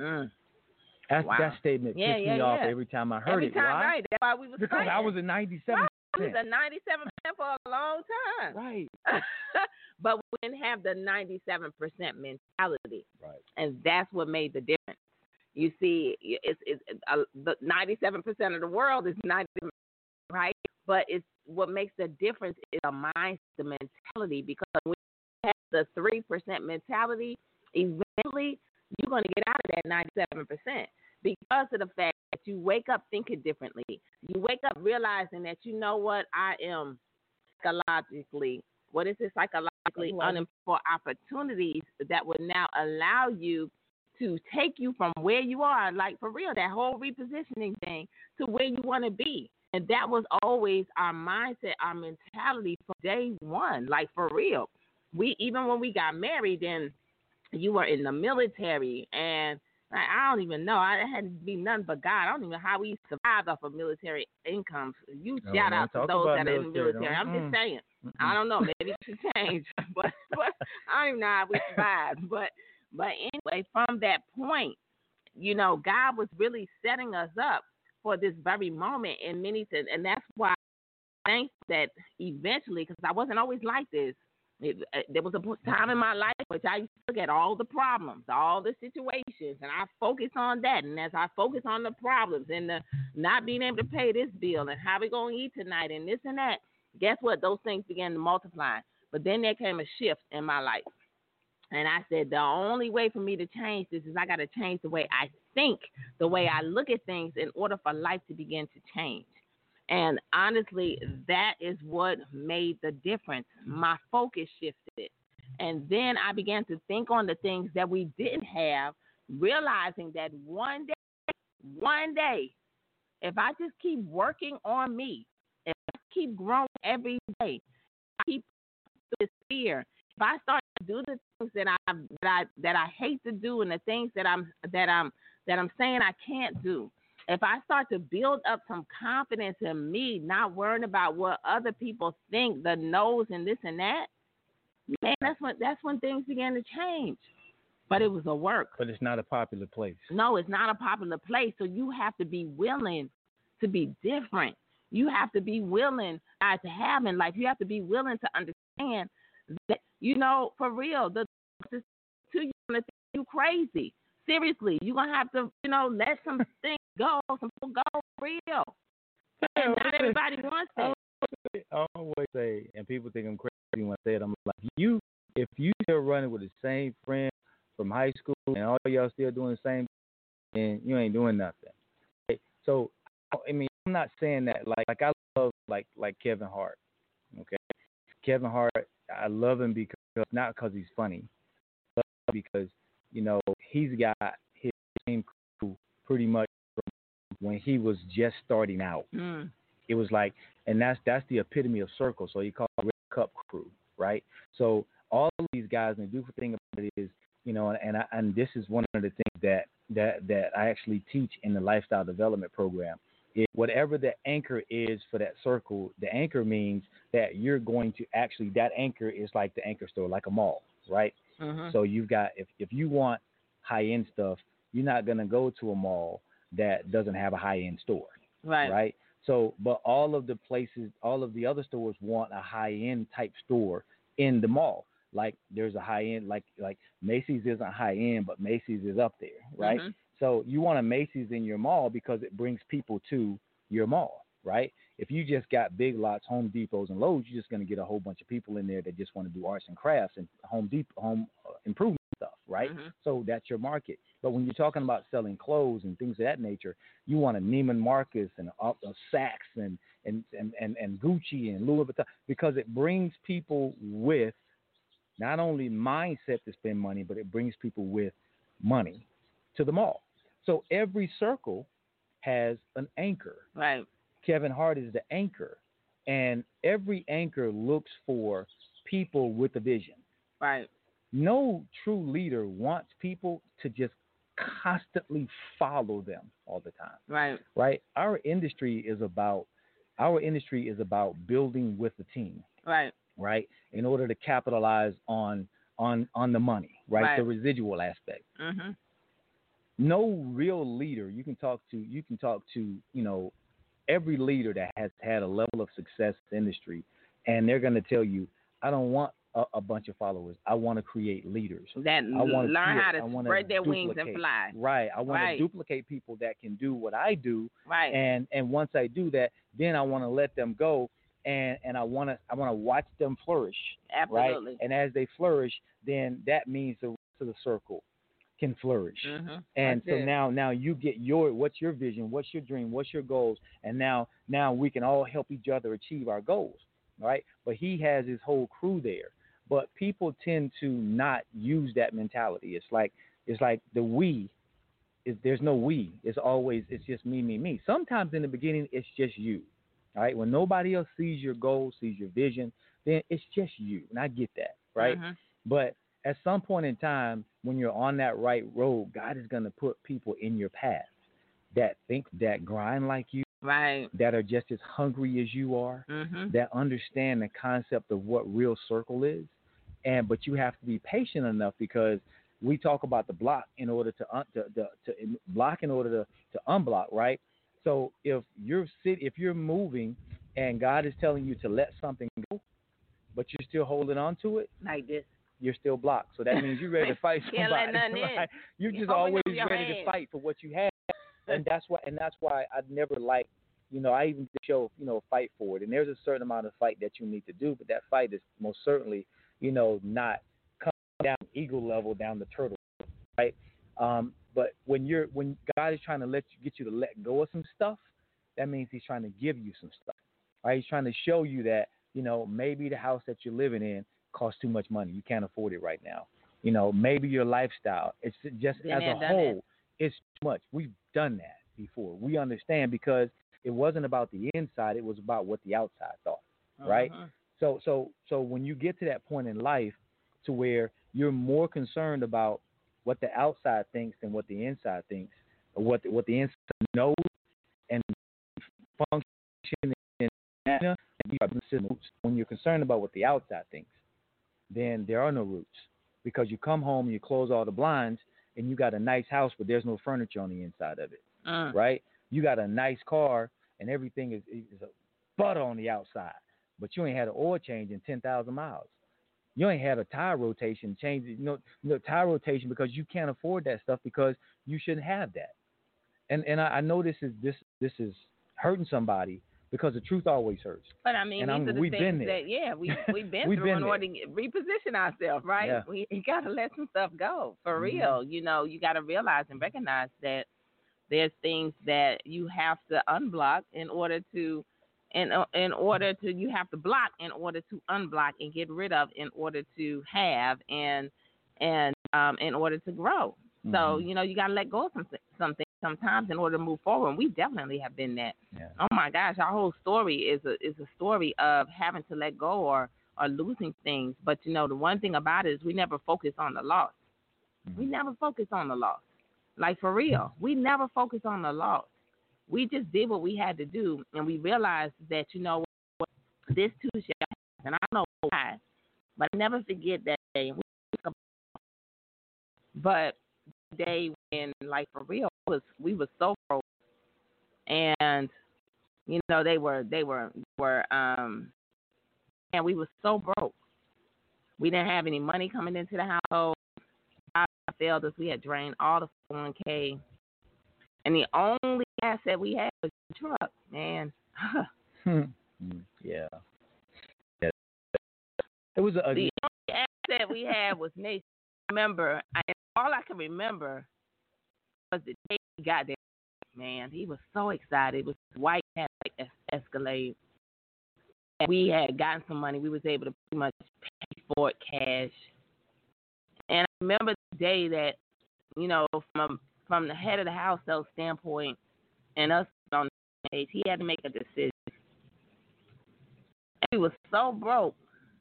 That statement pissed me off every time I heard it.
Why?
Right?
That's why we was
because I was a 97%.
I was a 97% for a long time.
Right.
But we didn't have the 97% mentality.
Right.
And that's what made the difference. You see, the 97% of the world is 90%, right? But it's what makes the difference is a mindset, the mentality. Because when you have the 3% mentality, eventually you're going to get out of that 97%. Because of the fact that you wake up thinking differently. You wake up realizing that, you know what, I am psychologically unemployed for opportunities that would now allow you to take you from where you are, like for real, that whole repositioning thing, to where you want to be. And that was always our mindset, our mentality from day one, like for real. Even when we got married and you were in the military, and I don't even know. I had to be nothing but God. I don't even know how we survived off of military incomes. You shout out to those that are in the military. I'm just saying. I don't know. Maybe it should change. But I don't even know how we survived. But anyway, from that point, you know, God was really setting us up for this very moment in many things. And that's why I think that eventually, because I wasn't always like this, there was a time in my life which I used to look at all the problems, all the situations, and I focused on that. And as I focus on the problems and the not being able to pay this bill and how we going to eat tonight and this and that, guess what? Those things began to multiply. But then there came a shift in my life. And I said, the only way for me to change this is I got to change the way I think, the way I look at things in order for life to begin to change. And honestly, that is what made the difference. My focus shifted. And then I began to think on the things that we didn't have, realizing that one day, if I just keep working on me, if I keep growing every day, I keep this fear, if I start to do the things that I hate to do and the things that I'm saying I can't do, if I start to build up some confidence in me, not worrying about what other people think, the no's and this and that, man, that's when things began to change. But it was a work.
But it's not a popular place.
No, it's not a popular place. So you have to be willing to be different. You have to be willing to have in life. You have to be willing to understand that, you know, for real, the to you going to think you crazy. Seriously, you're going to have to, you know, let some things go, some people go real. And not everybody wants that.
I always say, and people think I'm crazy, crazy when I said, I'm like, if you still running with the same friend from high school and all y'all still doing the same thing, then you ain't doing nothing. Right? So, I mean, I'm not saying that like I love like Kevin Hart. Okay, Kevin Hart, I love him not because he's funny, but because he's got his same crew pretty much from when he was just starting out. It was like, and that's the epitome of circle. So he called it Red Cup crew, right? So all of these guys, and the beautiful thing about it is, and this is one of the things that I actually teach in the lifestyle development program. Whatever the anchor is for that circle, the anchor means that you're going to actually, that anchor is like the anchor store, like a mall, right? So you've got, if you want high-end stuff, you're not going to go to a mall that doesn't have a high-end store, right? So, but all of the other stores want a high-end type store in the mall. Like there's a high-end, like Macy's isn't high-end, but Macy's is up there, right? So you want a Macy's in your mall because it brings people to your mall, right? If you just got Big Lots, Home Depots, and Lowe's, you're just going to get a whole bunch of people in there that just want to do arts and crafts and home improvement stuff, right? So that's your market. But when you're talking about selling clothes and things of that nature, you want a Neiman Marcus and a Saks and Gucci and Louis Vuitton, because it brings people with not only mindset to spend money, but it brings people with money to the mall. So every circle has an anchor. Right. Kevin Hart is the anchor, and every anchor looks for people with a vision. Right. No true leader wants people to just constantly follow them all the time. Right. Right. Our industry is about building with the team. Right. Right. In order to capitalize on the money. Right. The residual aspect. No real leader you can talk to, every leader that has had a level of success in the industry, and they're going to tell you, I don't want a bunch of followers. I want to create leaders that learn how to spread their wings and fly. Right. I want to duplicate people that can do what I do. Right. And once I do that, then I want to let them go, and I want to watch them flourish. Absolutely. Right. And as they flourish, then that means the rest of the circle can flourish. And so now you get what's your vision, what's your dream, what's your goals, and now we can all help each other achieve our goals, right? But he has his whole crew there. But people tend to not use that mentality. It's like the we. There's no we. It's just me. Sometimes in the beginning it's just you, all right? When nobody else sees your goals, sees your vision, then it's just you, and I get that, right? But at some point in time, when you're on that right road, God is going to put people in your path that think, that grind like you, right? That are just as hungry as you are, that understand the concept of what real circle is. But you have to be patient enough, because we talk about the block in order to block in order to unblock, right? So if you're moving and God is telling you to let something go, but you're still holding on to it, like this, you're still blocked. So that means you're ready to fight somebody. Right? You're just always ready to fight for what you have, and that's why I'd never like, I even show fight for it. And there's a certain amount of fight that you need to do, but that fight is most certainly not coming down eagle level down the turtle, right? But when God is trying to get you to let go of some stuff, that means He's trying to give you some stuff. Right? He's trying to show you that maybe the house that you're living in costs too much money. You can't afford it right now. Maybe your lifestyle, it's just as a whole, it's too much. We've done that before. We understand, because it wasn't about the inside, it was about what the outside thought, right? So when you get to that point in life to where you're more concerned about what the outside thinks than what the inside thinks, or what the inside knows and function in, when you're concerned about what the outside thinks, then there are no roots, because you come home and you close all the blinds and you got a nice house, but there's no furniture on the inside of it, right? You got a nice car and everything is a butter on the outside, but you ain't had an oil change in 10,000 miles. You ain't had a tire rotation change, tire rotation, because you can't afford that stuff, because you shouldn't have that. And I know this is hurting somebody, because the truth always hurts.
But I mean,
And
these are the
we've been
things
there.
that we've been
We've
through
been
in
there.
order to reposition ourselves, right?
Yeah.
We got to let some stuff go for real. You know, you got to realize and recognize that there's things that you have to unblock in order to, in order to, you have to block in order to unblock and get rid of in order to have and in order to grow. So you know, you got to let go of something sometimes in order to move forward. We definitely have been that.
Yeah.
Oh my gosh, our whole story is a story of having to let go or losing things. But you know, the one thing about it is we never focus on the loss. We never focus on the loss. Like for real, we never focus on the loss. We just did what we had to do, and we realized that, you know what, this too shall pass. And I don't know why, but I never forget that day. But the day when, like for real, we were so broke, and you know they were and we were so broke. We didn't have any money coming into the household. I failed us. We had drained all the 401k, and the only asset we had was the truck, man.
Yeah. It was
The only asset we had was Mason. All I can remember was the day he got there. Man, he was so excited. It was white Cadillac Escalade. And we had gotten some money. We was able to pretty much pay for it cash. And I remember the day that, you know, from the head of the household standpoint and us on the page, he had to make a decision. And he was so broke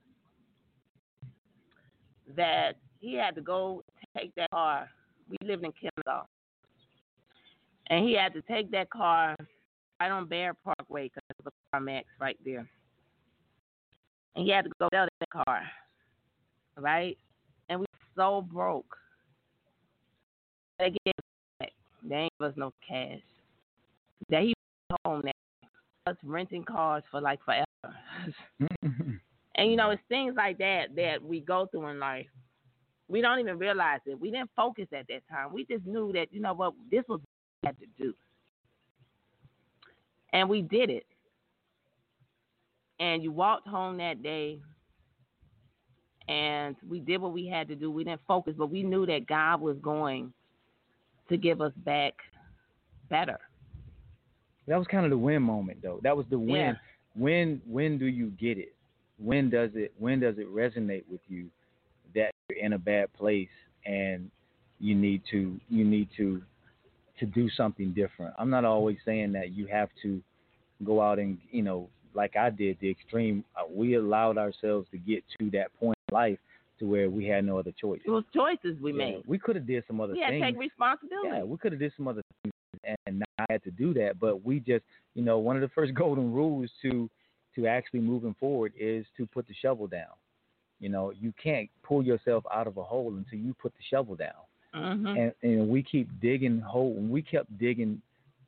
that he had to go take that car. We lived in Kennesaw. And he had to take that car right on Bear Parkway because there was a CarMax right there. And he had to go sell that car, right? And we were so broke. They gave us back. They ain't give us no cash. That he was home now, us renting cars for like forever. And you know, it's things like that we go through in life. We don't even realize it. We didn't focus at that time. We just knew that, you know what, this was what we had to do. And we did it. And you walked home that day, and we did what we had to do. We didn't focus, but we knew that God was going to give us back better.
That was kind of the win moment, though. That was the win.
Yeah.
When do you get it? When does it resonate with you that you're in a bad place and you need to do something different? I'm not always saying that you have to go out and, you know, like I did, the extreme. We allowed ourselves to get to that point in life to where we had no other choice.
It was choices we made.
We could have did some other
we
things.
We had to take responsibility.
Yeah, we could have did some other things and not had to do that. But we just, you know, one of the first golden rules to actually moving forward is to put the shovel down. You know, you can't pull yourself out of a hole until you put the shovel down.
Mm-hmm.
And we keep digging hole. We kept digging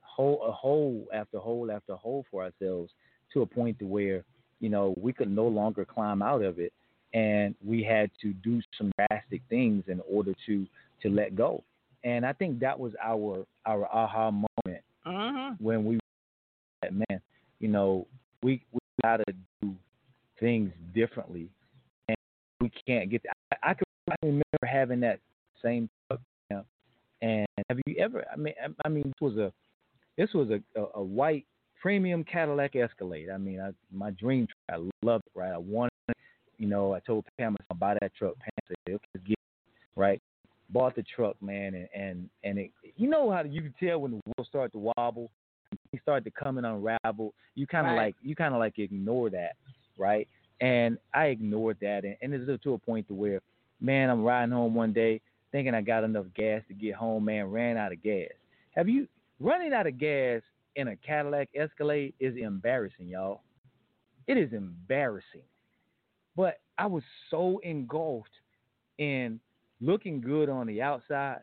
hole after hole after hole for ourselves to a point to where, you know, we could no longer climb out of it, and we had to do some drastic things in order to let go. And I think that was our aha moment when we said, man, you know, we got to do things differently, and we can't get. I can remember having that same truck, you know, and have you ever? I mean, this was a white premium Cadillac Escalade. I mean, my dream truck. I loved it, right? I wanted it. You know, I told Pam I'll buy that truck. Pam said, okay, let's get it, right? Bought the truck, man, and it, you know how you can tell when the wheels start to wobble, you start to come and unravel. You kind of like ignore that, right? And I ignored that, and it's to a point to where, man, I'm riding home one day thinking I got enough gas to get home, man, ran out of gas. Have you running out of gas in a Cadillac Escalade is embarrassing, y'all. It is embarrassing. But I was so engulfed in looking good on the outside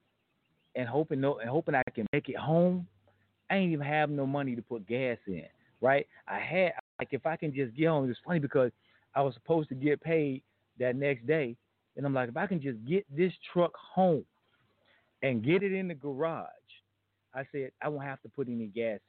and hoping I can make it home. I ain't even have no money to put gas in, right? I had, like, if I can just get home. It's funny because I was supposed to get paid that next day, and I'm like, if I can just get this truck home and get it in the garage, I said I won't have to put any gas in it.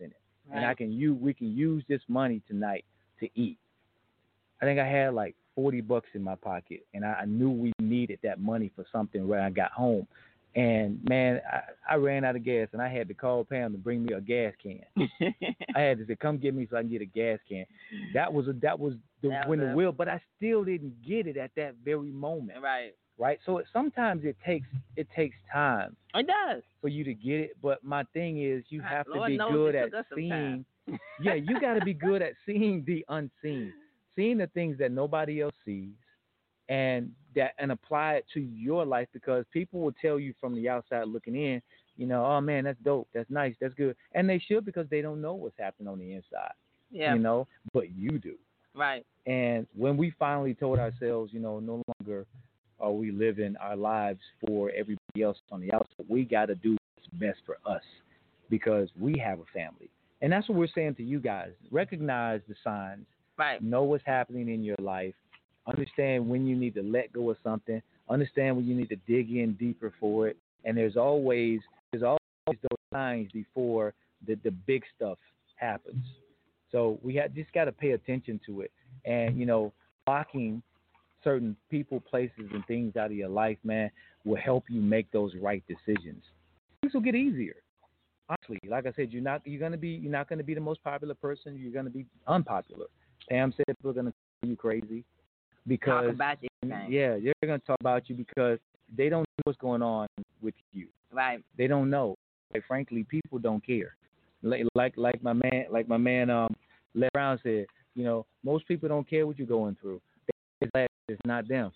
and we can use this money tonight to eat. I think I had like $40 in my pocket, and I knew we needed that money for something when I got home. And man, I ran out of gas, and I had to call Pam to bring me a gas can. I had to say, "Come get me so I can get a gas can." That was the will, but I still didn't get it at that very moment. Right. So sometimes it takes time.
It does
for you to get it. But my thing is, you have to be good at seeing. Yeah, you got to be good at seeing the unseen, seeing the things that nobody else sees, and apply it to your life, because people will tell you from the outside looking in, oh man, that's dope, that's nice, that's good, and they should, because they don't know what's happening on the inside.
Yeah.
But you do.
Right.
And when we finally told ourselves, no longer are we living our lives for everybody else on the outside, we got to do what's best for us, because we have a family. And that's what we're saying to you guys. Recognize the signs.
Right.
Know what's happening in your life. Understand when you need to let go of something. Understand when you need to dig in deeper for it. And there's always those signs before the big stuff happens. So we just got to pay attention to it. And, blocking certain people, places, and things out of your life, man, will help you make those right decisions. Things will get easier. Honestly, like I said, you're not going to be the most popular person. You're going to be unpopular. Pam said people are going to call you crazy because
talk about you.
Yeah, they're going to talk about you because they don't know what's going on with you.
Right.
They don't know. Like, frankly, people don't care. Like my man Les Brown said, most people don't care what you're going through. It's not them.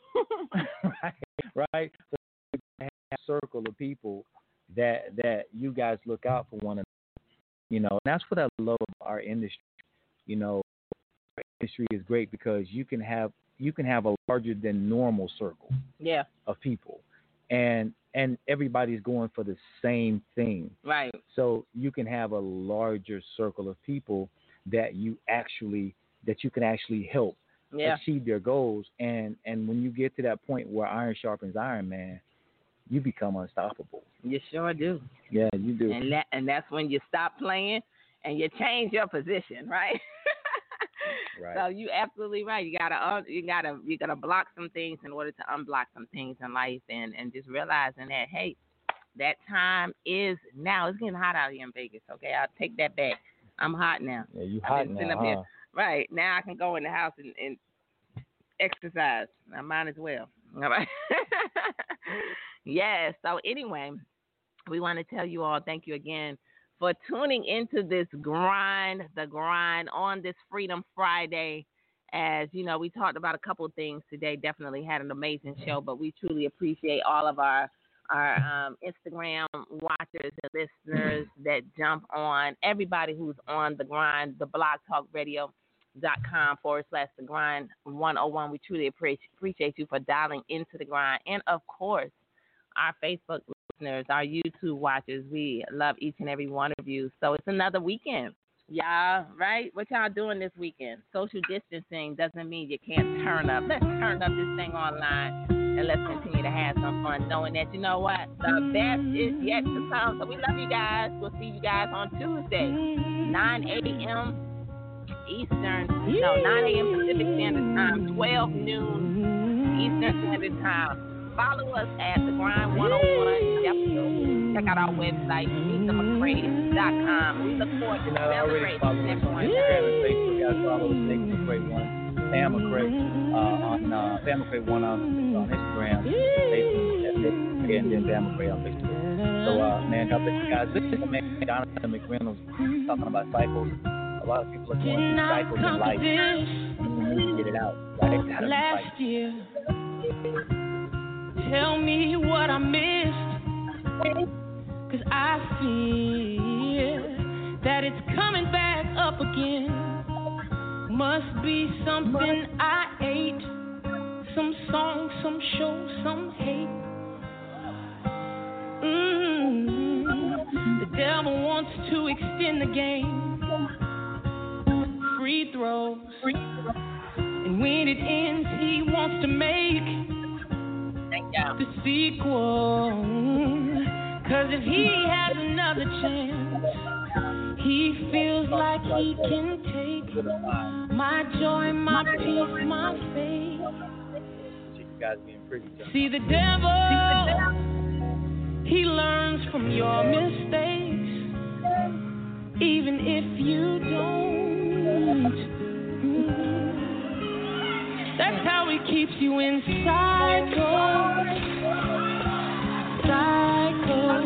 right? So you have a circle of people that you guys look out for one another. And that's what I love about our industry. Our industry is great because you can have a larger than normal circle of people. And everybody's going for the same thing. Right. So you can have a larger circle of people that you can actually help achieve their goals. And when you get to that point where iron sharpens iron, man, you become unstoppable.
You sure do.
Yeah, you do.
And that's when you stop playing and you change your position, right?
Right.
So you absolutely right. You gotta block some things in order to unblock some things in life, and just realizing that, hey, that time is now. It's getting hot out here in Vegas. Okay, I'll take that back. I'm hot now.
Yeah, you hot now, huh?
Here. Right now, I can go in the house and exercise. I might as well. All right. Yes. So anyway, we want to tell you all thank you again for tuning into this the grind on this Freedom Friday. As you know, we talked about a couple of things today. Definitely had an amazing show, but we truly appreciate all of our Instagram watchers and listeners that jump on, everybody who's on the grind, the blogtalkradio.com/the grind 101. We truly appreciate you for dialing into the grind. And of course, our Facebook listeners, our YouTube watchers, we love each and every one of you. So it's another weekend. Y'all, right? What y'all doing this weekend? Social distancing doesn't mean you can't turn up. Let's turn up this thing online and let's continue to have some fun, knowing that, you know what, the best is yet to come. So we love you guys. We'll see you guys on Tuesday, 9 a.m. Eastern, 9 a.m. Pacific Standard Time, 12 noon Eastern Standard Time. Follow us at The Grind 101. Check out our website, LisaMcCray.com. We look forward to celebrating everyone.
Instagram and Facebook, guys. Follow us, Lisa McCray 1, Pam McCray on Pam McCray 1 on Instagram, Facebook, and then Pam McCray on Facebook. So, man, God bless you guys. Listen to man, Jonathan McReynolds talking about cycles. A lot of people are going through cycles in life. You need to get it out. Right?
Last year. Tell me what I missed, 'cause I fear that it's coming back up again. Must be something I ate, some song, some show, some hate. The devil wants to extend the game, free throws, and when it ends he wants to make the sequel, 'cause if he has another chance, He feels like he can take my joy, my peace, my faith.
You guys being pretty tough.
See the devil, he learns from your mistakes, even if you don't. That's how he keeps you in cycles. Cycles.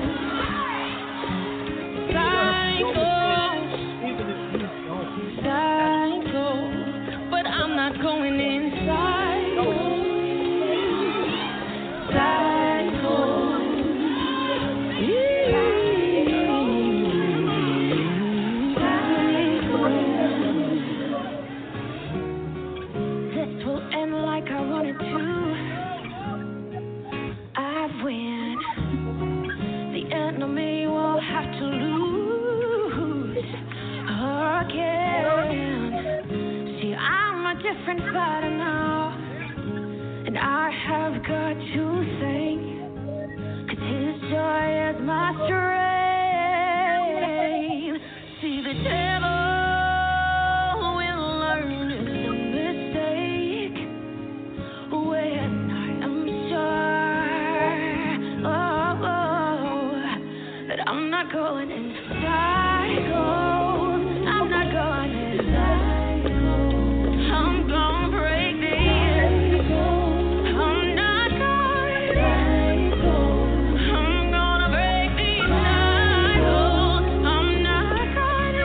But I'm not going in cycles. This will end like I wanted to. I win. The enemy will have to lose again. See, I'm a different fighter now, and I have got to thank, 'cause his joy is my strength. See, the devil will learn it's a mistake when I am sure that I'm not going in cycles. I'm not going in cycles. I'm gonna break these. I'm not going. I'm gonna break these cycles. I'm not going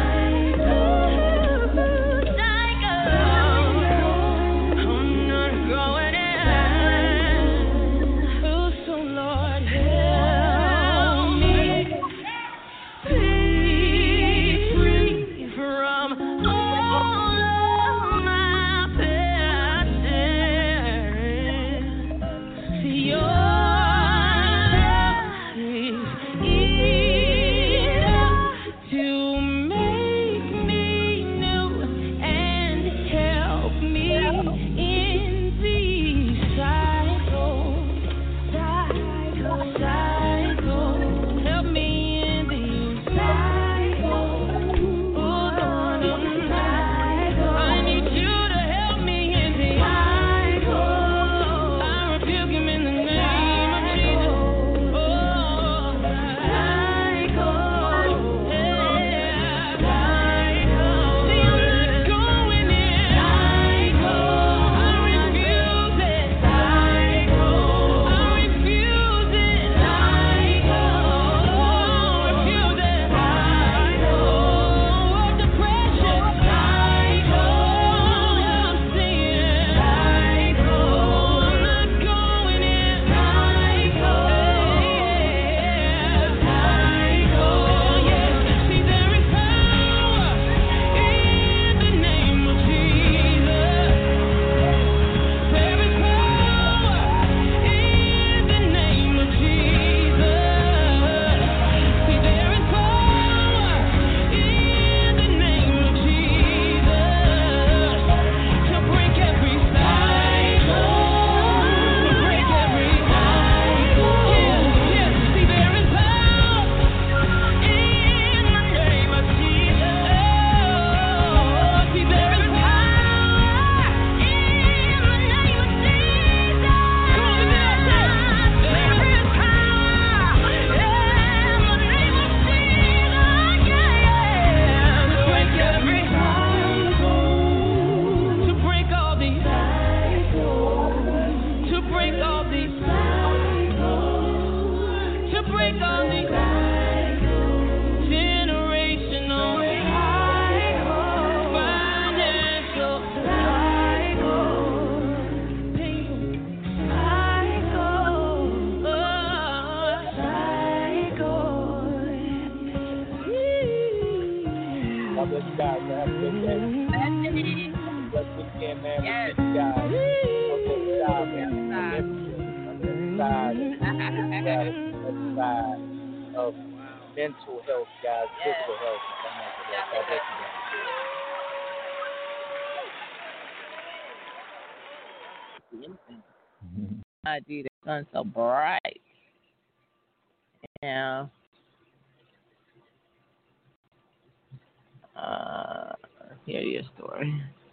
cycles. I'm not going in. Oh, so Lord, help me. Be free from all of my passion. See, your love is enough to make me new and help me in these cycles. Help me in these cycles. I need you to help me in these cycles. I rebuke him in the name of Jesus. Oh, cycles. See, I'm not going in cycles. I refuse it. Cycles. I refuse it. Cycles. Refuse it. Cycles. Depression. Cycles. I'm seeing cycles. I'm not going in cycles. Yes. See, there is power in the name of Jesus. There is power in the name of Jesus. See, there is power in the name of Jesus to break every cycle, break every cycle. Yes, see, there is power in the name of Jesus. See, there is power in the name of Jesus. There is power in the name of Jesus. Yeah, to break every cycle, to break all these cycles, to break all these cycles, to break all these generational cycles, financial cycles,
God bless you guys. Man. Have a good day. Blessed weekend, man.
Yes.
We miss you guys. Okay, side, man. Side of mental health, guys. Physical health and financial health. God bless you guys.
I do the sun so bright. Yeah. hear your story.